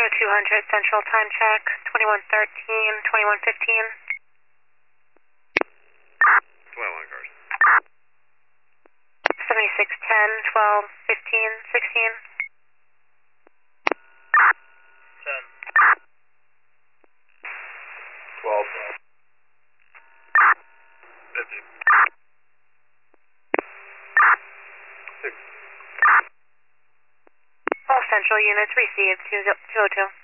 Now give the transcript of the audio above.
0200 Central time check, 2113, 2115. 12 on cars. 7610, 12, 15, 16. 10. 12. 50. 6. All Central units received 202.